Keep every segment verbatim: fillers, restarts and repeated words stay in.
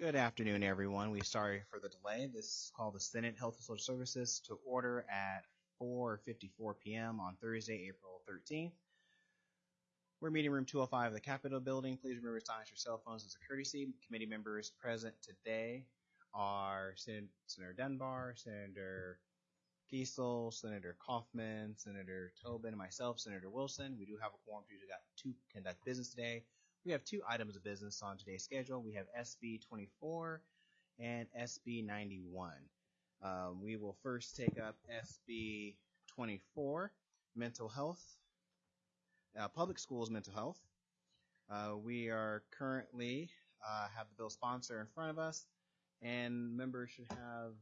Good afternoon, everyone. We're sorry for the delay. This is called the Senate Health and Social Services to order at four fifty-four p.m. on Thursday, April thirteenth. We're meeting room two oh five of the Capitol building. Please remember to silence your cell phones as a courtesy. Committee members present today are Sen- Senator Dunbar, Senator Giesel, Senator Kaufman, Senator Tobin, and myself, Senator Wilson. We do have a quorum to conduct business today. We have two items of business on today's schedule. We have S B twenty-four and S B ninety-one. Um, we will first take up S B twenty-four, mental health, uh, public schools mental health. Uh, we are currently uh, have the bill sponsor in front of us, and members should have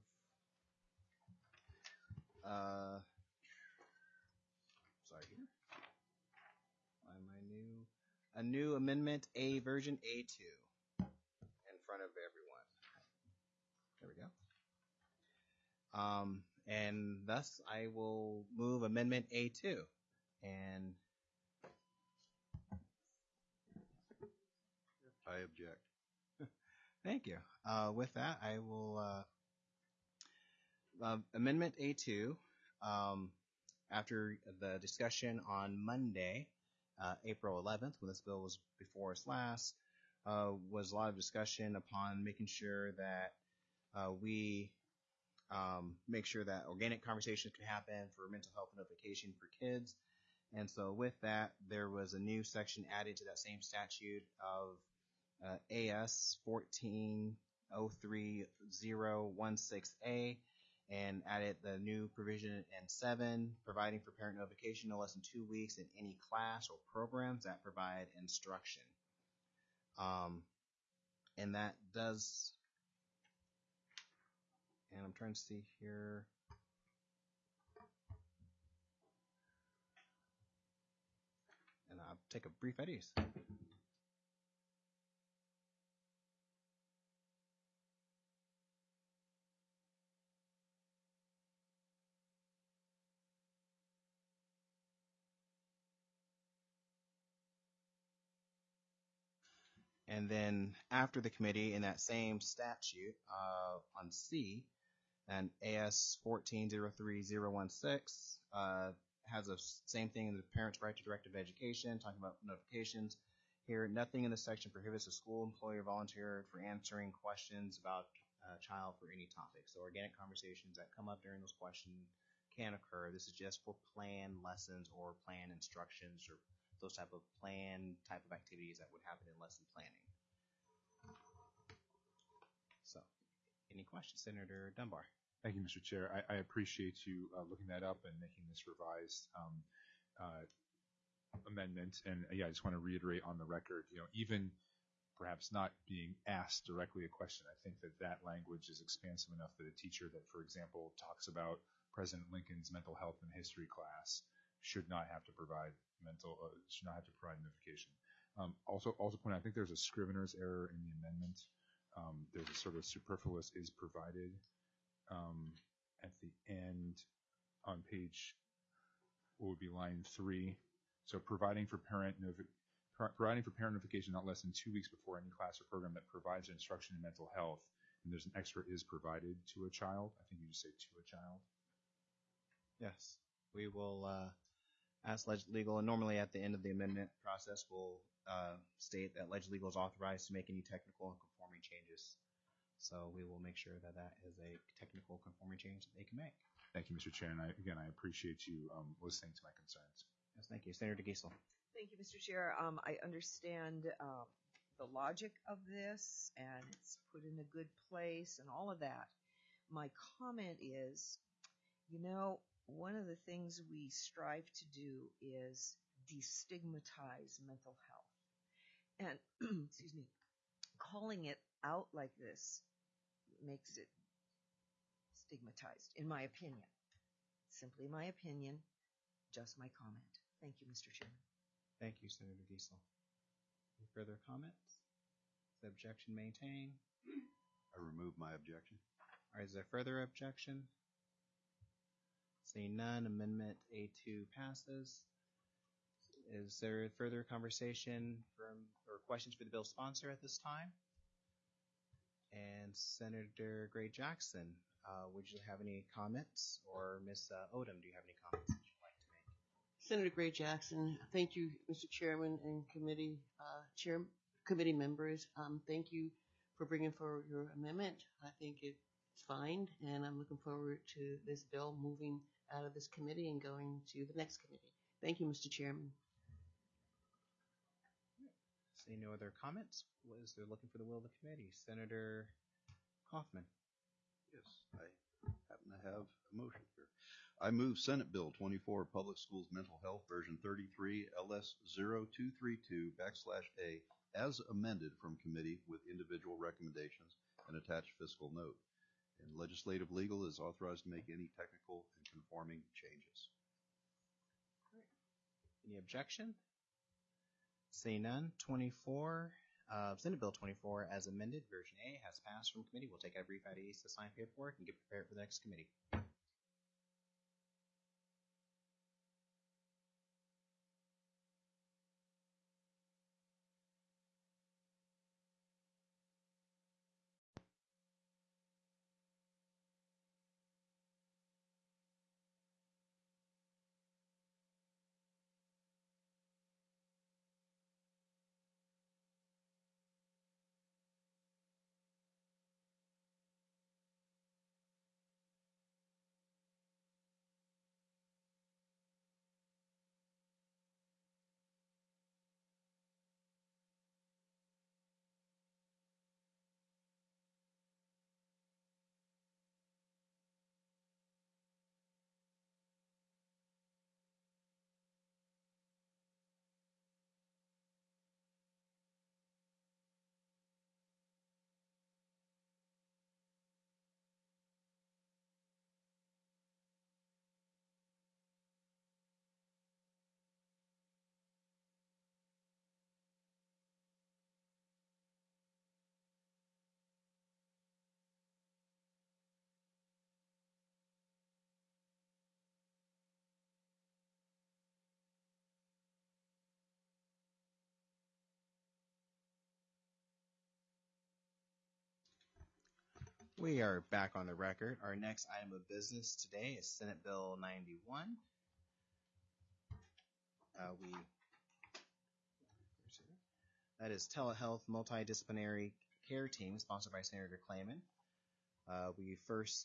uh, sorry here. Find my new a new amendment A version A two in front of everyone. There we go. Um, and thus I will move amendment A two. And I object. Thank you. Uh, with that, I will uh, uh, amendment A two. Um, after the discussion on Monday, uh, April eleventh, when this bill was before us last, uh, was a lot of discussion upon making sure that uh, we um, make sure that organic conversations can happen for mental health notification for kids. And so with that, there was a new section added to that same statute of uh, A S fourteen oh three oh one six A, and added the new provision in seven, providing for parent notification no less than two weeks in any class or programs that provide instruction. Um, and that does, and I'm trying to see here. And I'll take a brief edits. And then after the committee, in that same statute uh, on C, and A S fourteen oh three oh one six uh, has the same thing in the parent's right to directive education, talking about notifications. Here, nothing in this section prohibits a school employee or volunteer for answering questions about a child for any topic. So organic conversations that come up during those questions can occur. This is just for plan lessons or plan instructions or those type of plan type of activities that would happen in lesson planning. So, any questions, Senator Dunbar? Thank you, Mister Chair. I, I appreciate you uh, looking that up and making this revised um, uh, amendment. And uh, yeah, I just want to reiterate on the record, you know, even perhaps not being asked directly a question, I think that that language is expansive enough that a teacher that, for example, talks about President Lincoln's mental health and history class should not have to provide mental, uh, should not have to provide notification. Um, also, also point out, I think there's a scrivener's error in the amendment. Um, there's a sort of superfluous is provided um, at the end on page, what would be line three. So providing for parent notification. Providing for parent notification not less than two weeks before any class or program that provides instruction in mental health, and there's an extra is provided to a child. I think you just say to a child. Yes, we will uh, ask Leg Legal, and normally at the end of the amendment process, we'll uh, state that Leg Legal is authorized to make any technical and conforming changes. So we will make sure that that is a technical conforming change that they can make. Thank you, Mister Chair, and I, again, I appreciate you um, listening to my concerns. Yes, thank you. Senator Giesel. Thank you, Mister Chair. Um, I understand um, the logic of this, and it's put in a good place and all of that. My comment is, you know, one of the things we strive to do is destigmatize mental health. And, excuse me, calling it out like this makes it stigmatized, in my opinion. Simply my opinion, just my comment. Thank you, Mister Chairman. Thank you, Senator Giesel. Any further comments? Is the objection maintained? I remove my objection. All right, is there further objection? Seeing none, Amendment A two passes. Is there further conversation from or questions for the bill sponsor at this time? And Senator Gray Jackson, uh, would you have any comments? Or Miz uh, Odom, do you have any comments that you'd like to make? Senator Gray Jackson, thank you, Mister Chairman and committee uh, chair, committee members. Um, thank you for bringing forward your amendment. I think it's fine, and I'm looking forward to this bill moving out of this committee and going to the next committee. Thank you, Mister Chairman. See no other comments? Was there looking for the will of the committee? Senator Kaufman. Yes, I happen to have a motion here. I move Senate Bill twenty-four, Public Schools Mental Health, version thirty-three, L S zero two three two backslash A, as amended from committee with individual recommendations and attached fiscal note. And legislative legal is authorized to make any technical and conforming changes. Any objection? Seeing none, twenty-four, uh, Senate Bill twenty-four as amended, version A, has passed from committee. We'll take a brief hiatus to sign paperwork and get prepared for the next committee. We are back on the record. Our next item of business today is Senate Bill ninety-one. Uh, we that is Telehealth Multidisciplinary Care Team, sponsored by Senator Clayman. Uh, we first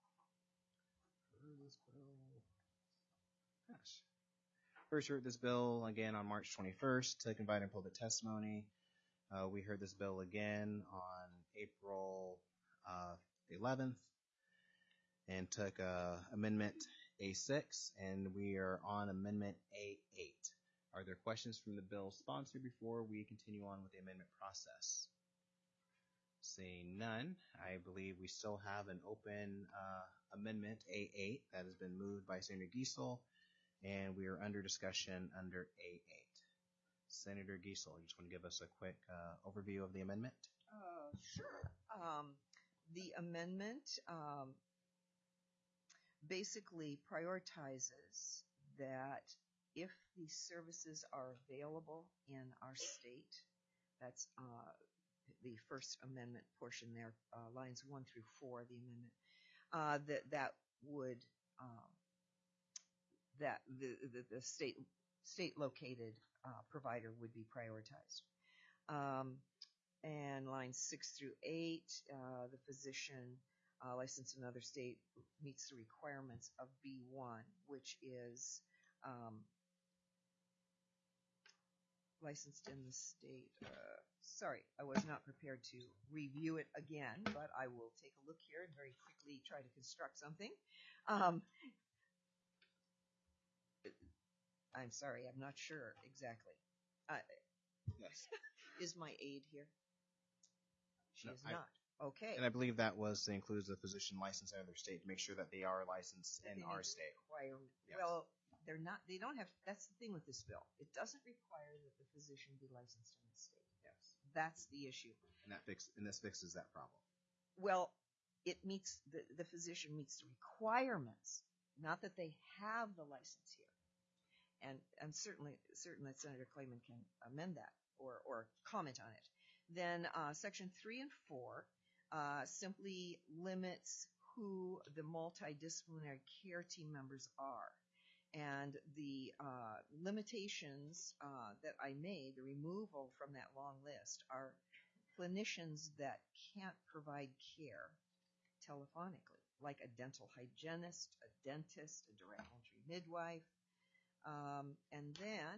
gosh, first heard this bill again on March twenty-first. Took invited public testimony. Uh, we heard this bill again on April uh, eleventh and took uh, Amendment A six, and we are on Amendment A eight. Are there questions from the bill sponsor before we continue on with the amendment process? Seeing none, I believe we still have an open uh, Amendment A eight that has been moved by Senator Giesel, and we are under discussion under A eight. Senator Giesel, you just want to give us a quick uh, overview of the amendment? Uh, sure. Um, the amendment um, basically prioritizes that if these services are available in our state, that's uh, the First Amendment portion there, uh, lines one through four of the amendment, uh, that that would um, that the, the, the state state located uh, provider would be prioritized. Um, and lines six through eight, uh, the physician uh, licensed in another state meets the requirements of B one, which is um, licensed in the state. Uh, sorry, I was not prepared to review it again, but I will take a look here and very quickly try to construct something. Um, I'm sorry, I'm not sure exactly. Uh, Yes. Is my aide here? She No, is I- not. Okay. And I believe that was includes the physician license in other state to make sure that they are licensed in They our need to state. require- Yes. Well, they're not. They don't have. That's the thing with this bill. It doesn't require that the physician be licensed in the state. Yes. That's the issue. And that fix and this fixes that problem. Well, it meets the the physician meets the requirements, not that they have the license here. And and certainly certainly Senator Clayman can amend that or or comment on it. Then uh, section three and four uh, simply limits who the multidisciplinary care team members are. And the uh, limitations uh, that I made, the removal from that long list, are clinicians that can't provide care telephonically, like a dental hygienist, a dentist, a direct entry midwife. Um, and then,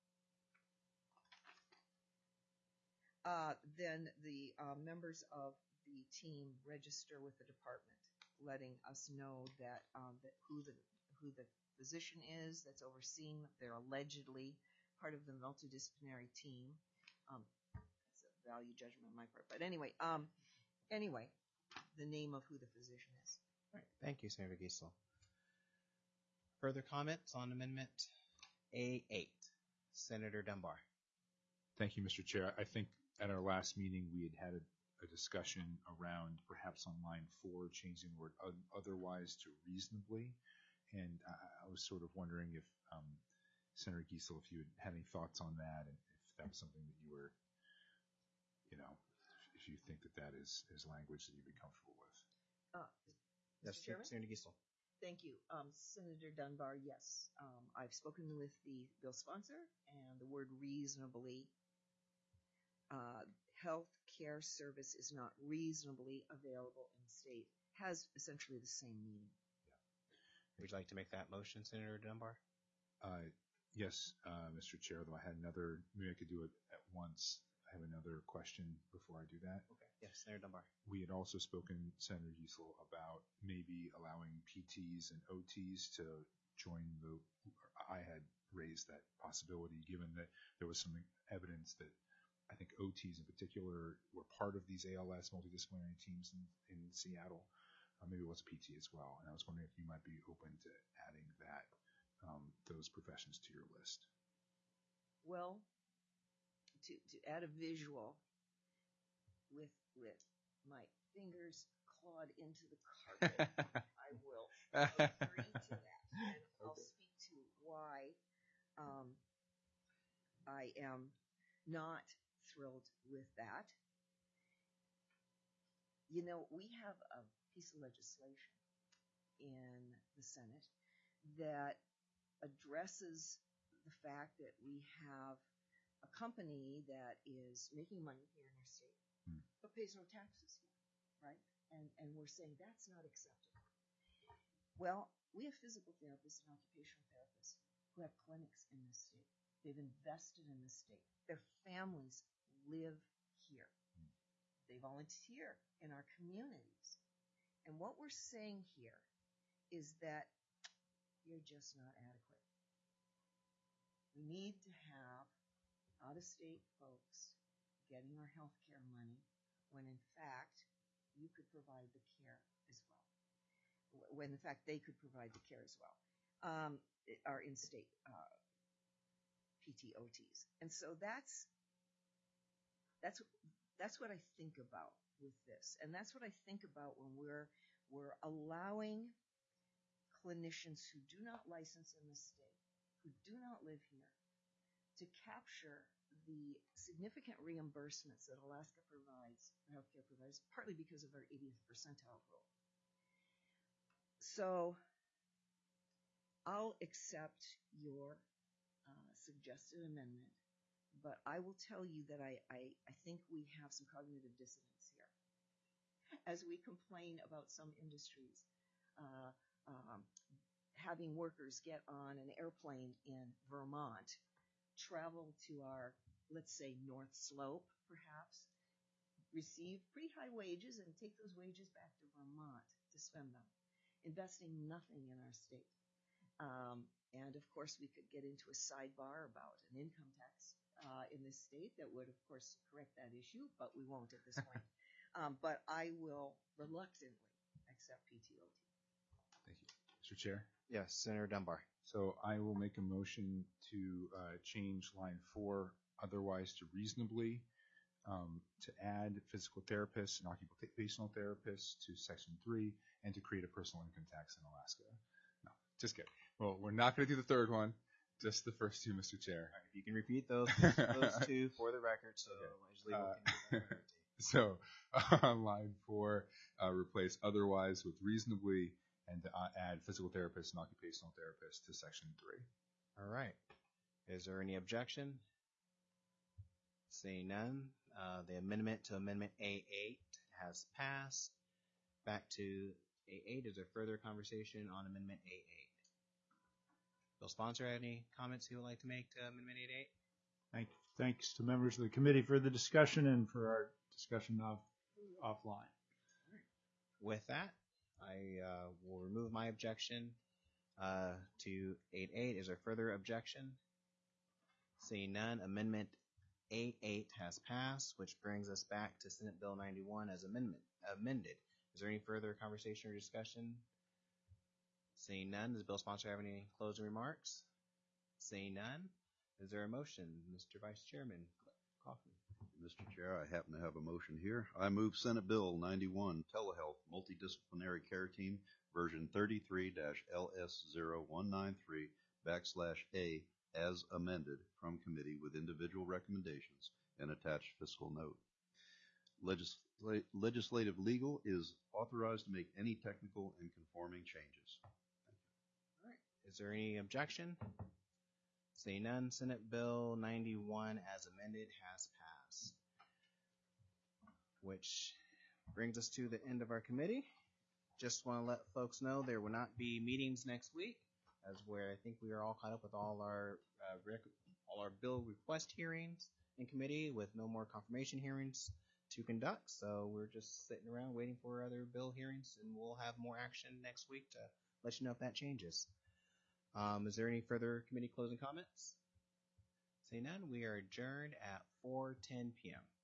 uh, then the uh, members of the team register with the department, letting us know that, um, that who the who the physician is that's overseeing. They're allegedly part of the multidisciplinary team. Um, that's a value judgment on my part, but anyway, um, anyway, the name of who the physician is. All right. Thank you, Senator Giesel. Further comments on Amendment A eight? Senator Dunbar. Thank you, Mister Chair. I think at our last meeting we had had a, a discussion around perhaps on line four changing the word otherwise to reasonably. And I, I was sort of wondering if um, Senator Giesel, if you had any thoughts on that, and if that was something that you were, you know, if you think that that is, is language that you'd be comfortable with. Uh, Yes, Mister Chairman? Senator Giesel. Thank you. Um, Senator Dunbar, yes. Um, I've spoken with the bill sponsor, and the word reasonably, uh, health care service is not reasonably available in the state, has essentially the same meaning. Would you like to make that motion, Senator Dunbar? Uh, yes, uh, Mister Chair, though I had another, maybe I could do it at once. I have another question before I do that. Okay. Yes, Senator Dunbar. We had also spoken, Senator Giesel, about maybe allowing P Ts and O Ts to join the, I had raised that possibility given that there was some evidence that I think O Ts in particular were part of these A L S multidisciplinary teams in, in Seattle. Uh, maybe it was a P T as well. And I was wondering if you might be open to adding that, um, those professions to your list. Well, to, to add a visual with, with my fingers clawed into the carpet, I will agree to that. And I'll Okay. speak to why um, I am not thrilled with that. You know, we have a piece of legislation in the Senate that addresses the fact that we have a company that is making money here in our state, Hmm. but pays no taxes here, right? And and we're saying that's not acceptable. Well, we have physical therapists and occupational therapists who have clinics in this state. They've invested in this state. Their families live here. They volunteer in our communities. And what we're saying here is that you're just not adequate. We need to have out-of-state folks getting our health care money when, in fact, you could provide the care as well. When, in fact, they could provide the care as well. Um, our in-state uh, P T O Ts. And so that's that's that's what I think about with this. And that's what I think about when we're we're allowing clinicians who do not license in the state, who do not live here, to capture the significant reimbursements that Alaska provides, healthcare provides, partly because of our eightieth percentile rule. So I'll accept your uh, suggested amendment, but I will tell you that I, I, I think we have some cognitive dissonance here. As we complain about some industries, uh, um, having workers get on an airplane in Vermont, travel to our, let's say, North Slope, perhaps, receive pretty high wages and take those wages back to Vermont to spend them, investing nothing in our state. Um, and of course, we could get into a sidebar about an income tax uh, in this state that would, of course, correct that issue, but we won't at this point. Um, but I will reluctantly accept P T O T. Thank you. Mister Chair? Yes, Senator Dunbar. So I will make a motion to uh, change line four otherwise to reasonably, um, to add physical therapists and occupational therapists to section three, and to create a personal income tax in Alaska. No, just kidding. Well, we're not going to do the third one, just the first two, Mister Chair. All right, if you can repeat those those two for the record, so Okay. legislative Uh, can do that. So on line four, uh, replace otherwise with reasonably, and uh, add physical therapist and occupational therapist to section three. All right. Is there any objection? Seeing none, uh, the amendment to Amendment A eight has passed. Back to A eight. Is there further conversation on Amendment A eight? Bill sponsor, any comments he would like to make to Amendment A eight? Thank, thanks to members of the committee for the discussion and for our discussion off, offline. With that, I uh, will remove my objection uh, to eight eight. Is there further objection? Seeing none, Amendment A eight has passed, which brings us back to Senate Bill ninety-one as amendment amended. Is there any further conversation or discussion? Seeing none, does Bill sponsor have any closing remarks? Seeing none, is there a motion? Mister Vice Chairman Kaufman. Mister Chair, I happen to have a motion here. I move Senate Bill ninety-one, Telehealth Multidisciplinary Care Team, version thirty-three L S zero one nine three backslash A, as amended from committee with individual recommendations and attached fiscal note. Legisl- legislative legal is authorized to make any technical and conforming changes. All right. Is there any objection? Seeing none, Senate Bill ninety-one as amended has passed. Which brings us to the end of our committee. Just want to let folks know there will not be meetings next week, as where I think we are all caught up with all our uh, rec- all our bill request hearings in committee, with no more confirmation hearings to conduct. So we're just sitting around waiting for other bill hearings, and we'll have more action next week to let you know if that changes. Um, is there any further committee closing comments? Seeing none, we are adjourned at four ten p.m.